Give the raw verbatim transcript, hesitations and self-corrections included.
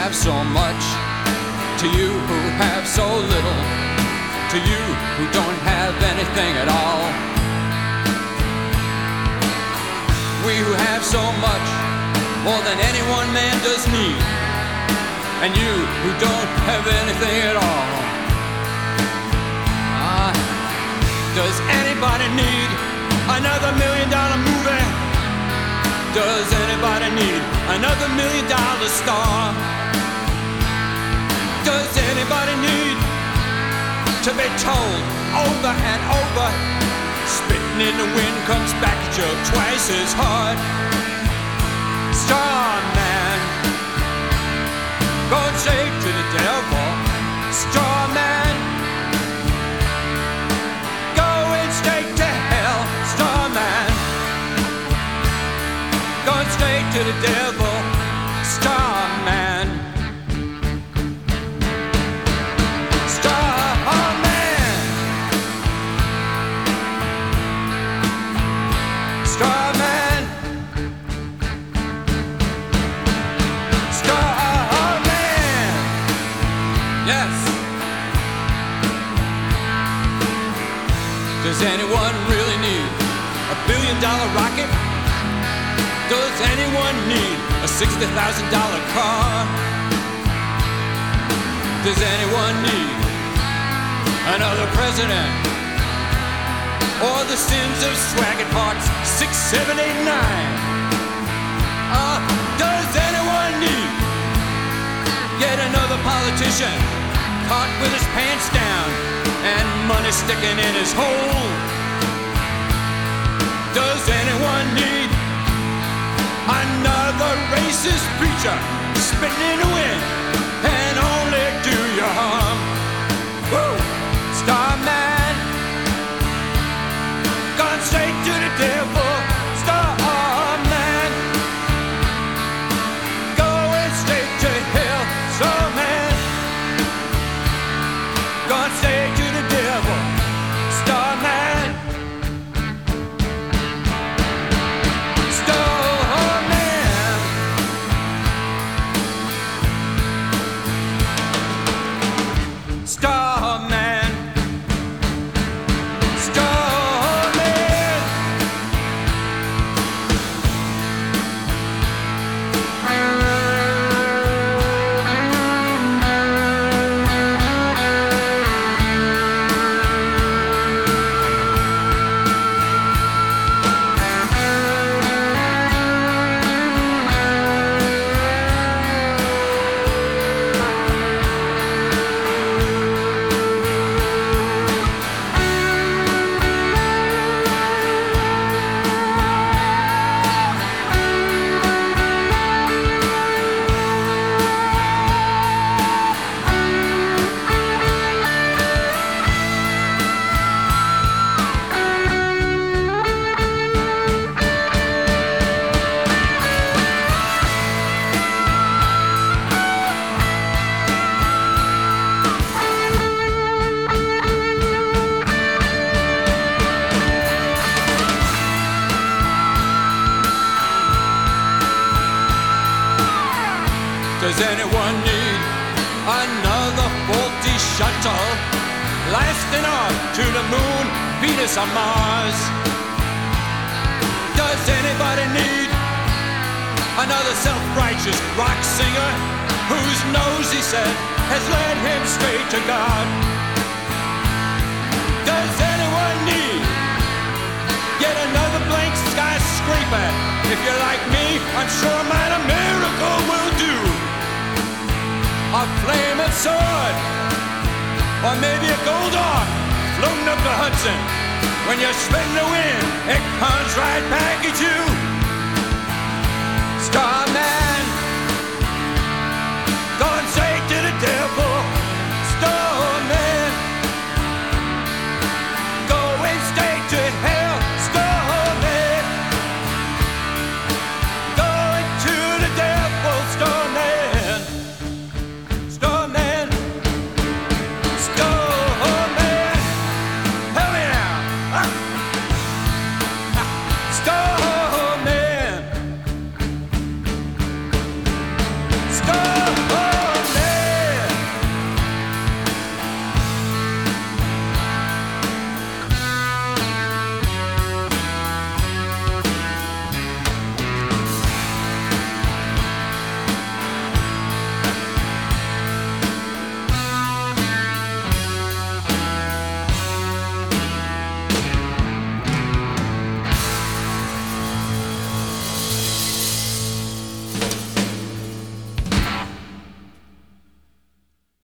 have so much, to you who have so little, to you who don't have anything at all. We who have so much, more than any one man does need, and you who don't have anything at all. Ah, does anybody need another million dollar movie? Does anybody need another million dollar star? Does anybody need to be told over and over, spitting in the wind comes back at you twice as hard? Starman, going straight to the devil. Starman, going straight to hell. Starman, going straight to the devil. Starman, Starman, Starman, Starman. Yes. Does anyone really need a billion dollar rocket? Does anyone need a sixty thousand dollar car? Does anyone need another president? Or the sins of Swaggart Parks six, seven, eight, nine? Uh, does anyone need yet another politician caught with his pants down and money sticking in his hole? Does anyone need another racist preacher spitting in the wind and only do you harm? Woo! Starman, gone straight to the devil. Starman, going straight to hell. Starman, gone straight to the devil. Starman, Starman, Starman, Starman. Does anyone need another faulty shuttle lasting on to the moon, Venus, or Mars? Does anybody need another self-righteous rock singer whose nose, he said, has led him straight to God? Does anyone need yet another blank skyscraper? If you're like me, I'm sure a minor miracle will do. A flaming sword, or maybe a gold ark floating up the Hudson. When you're spitting the wind, it comes right back at you. Starman,